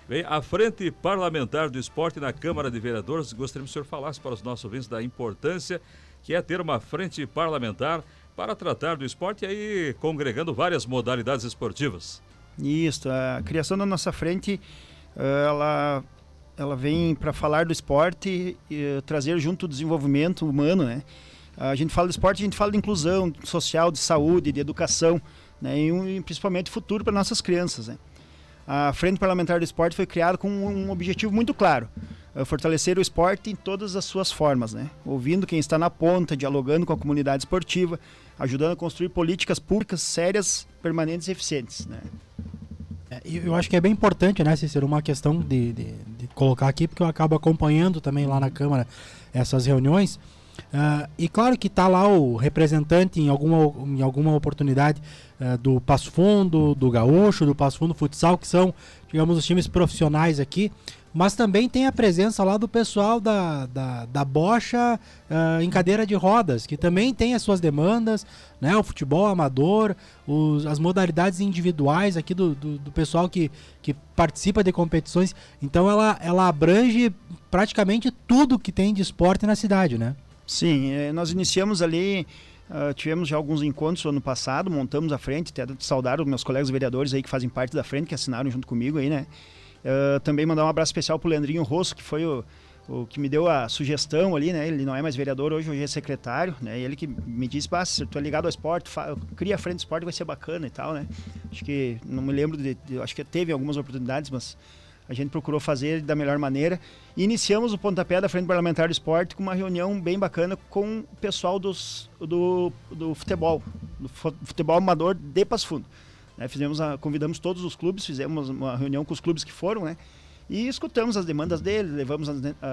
Bem, a Frente Parlamentar do Esporte na Câmara de Vereadores, gostaríamos que o senhor falasse para os nossos ouvintes da importância que é ter uma frente parlamentar para tratar do esporte e aí congregando várias modalidades esportivas. Isso, a criação da nossa frente, ela vem para falar do esporte e trazer junto o desenvolvimento humano, né? A gente fala do esporte, a gente fala de inclusão social, de saúde, de educação, né? E principalmente futuro para nossas crianças, né? A Frente Parlamentar do Esporte foi criada com um objetivo muito claro: fortalecer o esporte em todas as suas formas, né? Ouvindo quem está na ponta, dialogando com a comunidade esportiva, ajudando a construir políticas públicas sérias, permanentes e eficientes, né? Eu acho que é bem importante, né, Cícero, uma questão de colocar aqui, porque eu acabo acompanhando também lá na Câmara essas reuniões. E claro que está lá o representante em alguma oportunidade do Passo Fundo, do Gaúcho, do Passo Fundo Futsal, que são, digamos, os times profissionais aqui, mas também tem a presença lá do pessoal da bocha em cadeira de rodas, que também tem as suas demandas, né? O futebol amador, as modalidades individuais aqui do pessoal que participa de competições. Então ela abrange praticamente tudo que tem de esporte na cidade, né? Sim, nós iniciamos ali, tivemos já alguns encontros no ano passado, montamos a frente, até saudar os meus colegas vereadores aí que fazem parte da frente, que assinaram junto comigo aí, né? Também mandar um abraço especial pro Leandrinho Rosso, que foi o que me deu a sugestão ali, né? Ele não é mais vereador hoje é secretário, né? E ele que me disse, se tu é ligado ao esporte, cria a frente do esporte, vai ser bacana e tal, né? Acho que, não me lembro, acho que teve algumas oportunidades, mas a gente procurou fazer da melhor maneira. E iniciamos o pontapé da Frente Parlamentar do Esporte com uma reunião bem bacana com o pessoal do futebol, do futebol amador de Passo Fundo. Né? Convidamos todos os clubes, fizemos uma reunião com os clubes que foram, né? E escutamos as demandas deles, levamos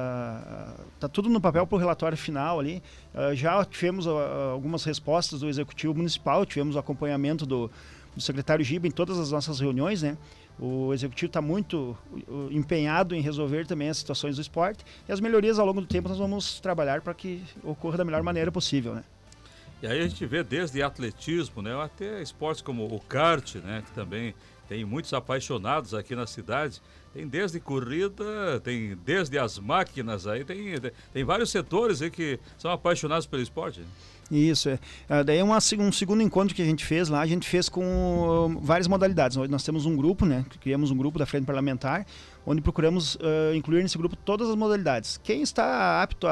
tá tudo no papel para o relatório final ali. Já tivemos algumas respostas do Executivo Municipal, tivemos o acompanhamento do secretário Giba em todas as nossas reuniões, né? O Executivo está muito empenhado em resolver também as situações do esporte, e as melhorias ao longo do tempo nós vamos trabalhar para que ocorra da melhor maneira possível, né? E aí a gente vê desde atletismo, né, até esportes como o kart, né, que também tem muitos apaixonados aqui na cidade. Tem desde corrida, tem desde as máquinas, aí tem vários setores aí que são apaixonados pelo esporte. Isso, daí é um segundo encontro que a gente fez lá, a gente fez com várias modalidades. Nós temos um grupo, né, criamos um grupo da Frente Parlamentar, onde procuramos incluir nesse grupo todas as modalidades. Quem está apto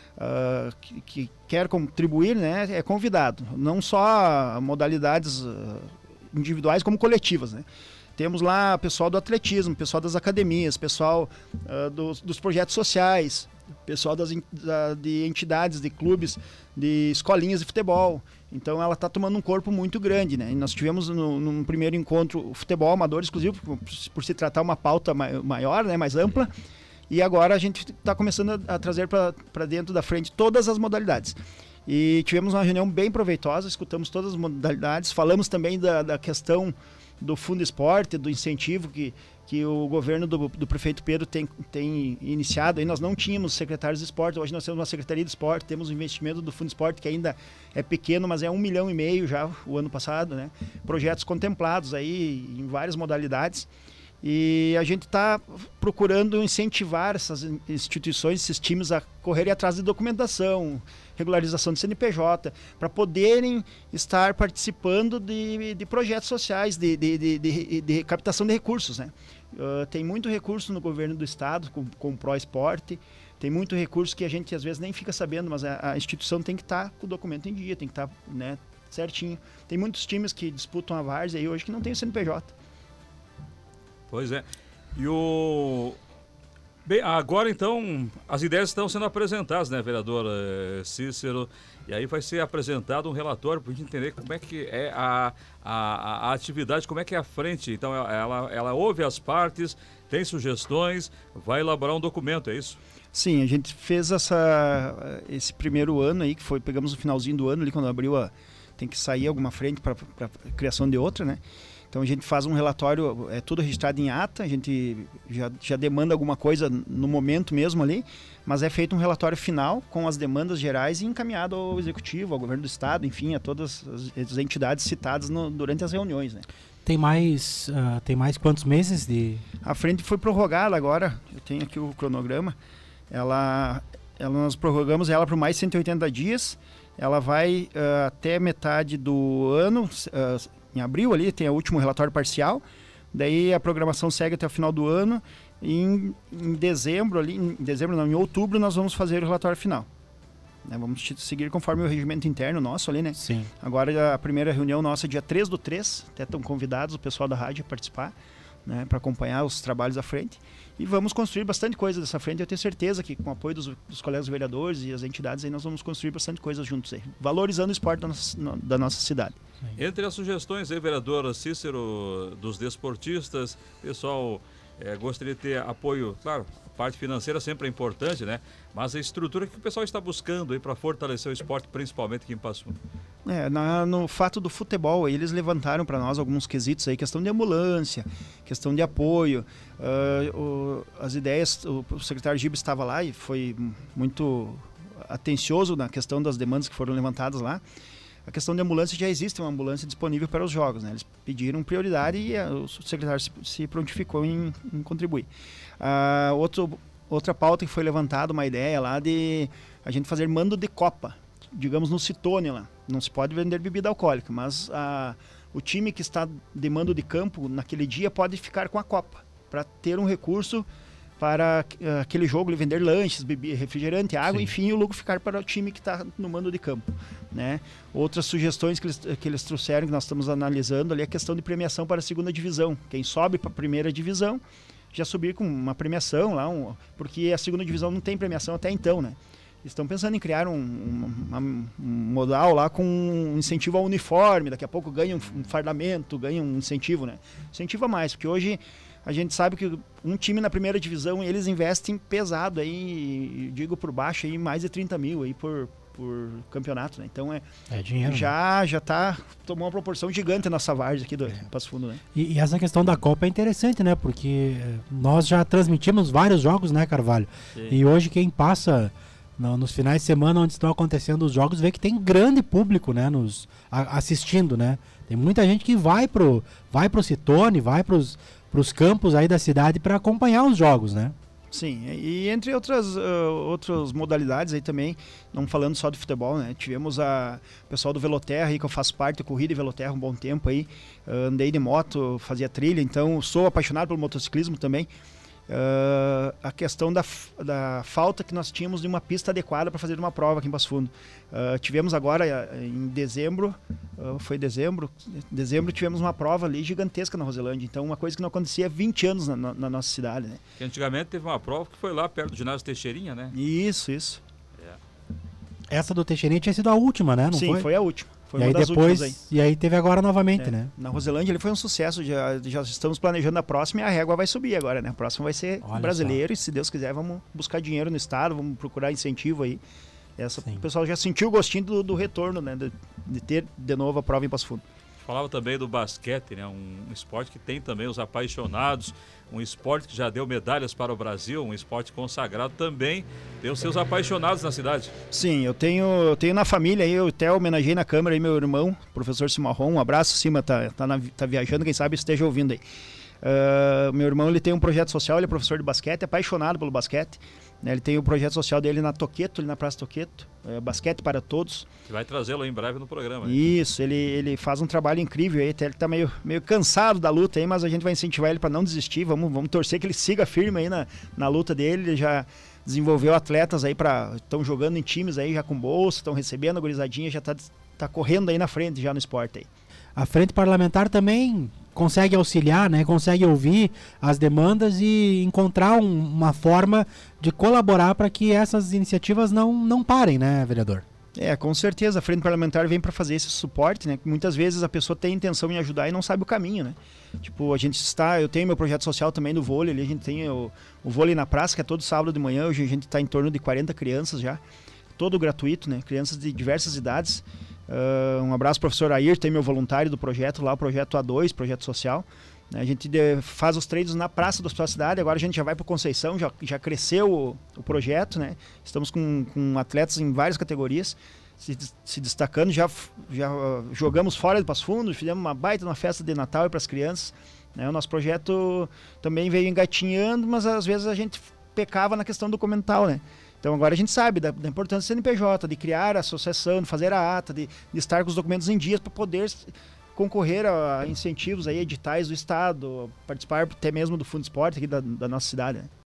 que quer contribuir, né, é convidado, não só modalidades individuais como coletivas, né. Temos lá pessoal do atletismo, pessoal das academias, pessoal dos projetos sociais, pessoal de entidades, de clubes, de escolinhas de futebol. Então ela está tomando um corpo muito grande, né? E nós tivemos num primeiro encontro o futebol amador exclusivo, por se tratar uma pauta maior, né, mais ampla. E agora a gente está começando a trazer para dentro da frente todas as modalidades. E tivemos uma reunião bem proveitosa, escutamos todas as modalidades, falamos também da questão do Fundo Esporte, do incentivo que o governo do prefeito Pedro tem iniciado. Aí nós não tínhamos secretários de esporte, hoje nós temos uma secretaria de esporte, temos um investimento do Fundo Esporte que ainda é pequeno, mas é 1,5 milhão já o ano passado, né? Projetos contemplados aí em várias modalidades. E a gente está procurando incentivar essas instituições, esses times a correrem atrás de documentação, regularização de CNPJ, para poderem estar participando de projetos sociais, de captação de recursos, né? Tem muito recurso no governo do estado com o Pro Esporte, tem muito recurso que a gente às vezes nem fica sabendo, mas a instituição tem que estar com o documento em dia, tem que estar, né, certinho. Tem muitos times que disputam a várzea aí hoje que não tem o CNPJ. Pois é. Bem, agora então as ideias estão sendo apresentadas, né, vereador Cícero? E aí vai ser apresentado um relatório para a gente entender como é que é a atividade, como é que é a frente. Então ela ouve as partes, tem sugestões, vai elaborar um documento, é isso? Sim, a gente fez esse primeiro ano aí, pegamos no finalzinho do ano ali, quando abriu tem que sair alguma frente para criação de outra, né? Então a gente faz um relatório, é tudo registrado em ata, a gente já demanda alguma coisa no momento mesmo ali, mas é feito um relatório final com as demandas gerais e encaminhado ao Executivo, ao Governo do Estado, enfim, a todas as entidades citadas durante as reuniões, né? tem mais quantos meses de... A frente foi prorrogada agora, eu tenho aqui o cronograma. Nós prorrogamos ela por mais 180 dias. Ela vai até metade do ano, em abril ali, tem o último relatório parcial. Daí a programação segue até o final do ano. E em outubro nós vamos fazer o relatório final. Vamos seguir conforme o regimento interno nosso ali, né? Sim. Agora a primeira reunião nossa é dia 3/3, até estão convidados o pessoal da rádio a participar, né, para acompanhar os trabalhos à frente. E vamos construir bastante coisa dessa frente. Eu tenho certeza que com o apoio dos colegas vereadores e as entidades aí nós vamos construir bastante coisa juntos aí, valorizando o esporte da nossa cidade. Entre as sugestões aí, vereador Cícero, dos desportistas, pessoal gostaria de ter apoio, claro, a parte financeira sempre é importante, né? Mas a estrutura que o pessoal está buscando aí para fortalecer o esporte, principalmente aqui em Passo Fundo. No fato do futebol, aí, eles levantaram para nós alguns quesitos aí, questão de ambulância, questão de apoio, as ideias, o secretário Giba estava lá e foi muito atencioso na questão das demandas que foram levantadas lá. A questão de ambulância, já existe uma ambulância disponível para os jogos, né? Eles pediram prioridade e o secretário se prontificou em contribuir. Outra pauta que foi levantada, uma ideia lá de a gente fazer mando de copa, digamos no Citone lá. Não se pode vender bebida alcoólica, mas o time que está de mando de campo naquele dia pode ficar com a copa, para ter um recurso para aquele jogo, vender lanches, refrigerante, água, sim, enfim, o lucro ficar para o time que está no mando de campo, né? Outras sugestões que eles trouxeram, que nós estamos analisando ali, é a questão de premiação para a segunda divisão. Quem sobe para a primeira divisão, já subir com uma premiação lá, porque a segunda divisão não tem premiação até então, né? Estão pensando em criar um modal lá com um incentivo ao uniforme, daqui a pouco ganha um fardamento, ganha um incentivo, né? Incentiva mais, porque hoje a gente sabe que um time na primeira divisão, eles investem pesado aí, digo por baixo, aí, mais de 30 mil aí por campeonato, né? Então é dinheiro, já tomou uma proporção gigante a nossa várzea aqui do Passo Fundo, né? E essa questão da Copa é interessante, né? Porque nós já transmitimos vários jogos, né, Carvalho? Sim. E hoje quem passa nos finais de semana onde estão acontecendo os jogos vê que tem grande público, né, assistindo, né? Tem muita gente que vai pro Citone, vai pros campos aí da cidade para acompanhar os jogos, né? Sim, e entre outras modalidades aí também, não falando só do futebol, né? Tivemos o pessoal do Veloterra aí, que eu faço parte, eu corri de Veloterra um bom tempo aí, andei de moto, fazia trilha, então sou apaixonado pelo motociclismo também. A questão da falta que nós tínhamos de uma pista adequada para fazer uma prova aqui em Passo Fundo. Tivemos agora em dezembro, tivemos uma prova ali gigantesca na Roselândia, então uma coisa que não acontecia há 20 anos na nossa cidade, né? Que antigamente teve uma prova que foi lá perto do ginásio Teixeirinha, né? Isso. Essa do Teixeirinha tinha sido a última, né? Não Sim, foi a última. Foi e uma aí das depois, aí. E aí teve agora novamente, né? Na Roselândia ele foi um sucesso, já estamos planejando a próxima e a régua vai subir agora, né? A próxima vai ser brasileiro e se Deus quiser vamos buscar dinheiro no estado, vamos procurar incentivo aí. O pessoal já sentiu o gostinho do retorno, né? De ter de novo a prova em Passo Fundo. Falava também do basquete, né? Um esporte que tem também os apaixonados, um esporte que já deu medalhas para o Brasil, um esporte consagrado também, tem os seus apaixonados na cidade. Sim, eu tenho na família aí, eu até homenageei na câmera aí meu irmão, professor Cimarron, um abraço, Cima, tá viajando, quem sabe esteja ouvindo aí. Meu irmão, ele tem um projeto social, ele é professor de basquete, apaixonado pelo basquete, né? Ele tem o projeto social dele na Toqueto, ali na Praça Toqueto, Basquete para Todos. Você vai trazê-lo em breve no programa. Né? Isso, ele faz um trabalho incrível aí, até ele tá meio cansado da luta aí, mas a gente vai incentivar ele para não desistir, vamos torcer que ele siga firme aí na luta dele. Ele já desenvolveu atletas aí estão jogando em times aí já com bolsa, estão recebendo a gurizadinha, já tá correndo aí na frente já no esporte aí. A frente parlamentar também consegue auxiliar, né? Consegue ouvir as demandas e encontrar uma forma de colaborar para que essas iniciativas não parem, né, vereador? Com certeza, a frente parlamentar vem para fazer esse suporte, né? Muitas vezes a pessoa tem intenção em ajudar e não sabe o caminho, né? Tipo, eu tenho meu projeto social também do vôlei, ali a gente tem o vôlei na praça, que é todo sábado de manhã, hoje a gente está em torno de 40 crianças já, todo gratuito, né? Crianças de diversas idades. Um abraço, professor Air, tem meu voluntário do projeto lá, o projeto A2, projeto social. A gente faz os treinos na praça da sua cidade, agora a gente já vai para Conceição, já cresceu o projeto, né? Estamos com atletas em várias categorias. se destacando, já jogamos fora de Passo Fundo, fizemos uma baita uma festa de Natal para as crianças, né? O nosso projeto também veio engatinhando, mas às vezes a gente pecava na questão documental, né? Então agora a gente sabe da importância do CNPJ, de criar a associação, de fazer a ata, de estar com os documentos em dias para poder concorrer a incentivos aí, editais do Estado, participar até mesmo do Fundo Esporte aqui da nossa cidade, né?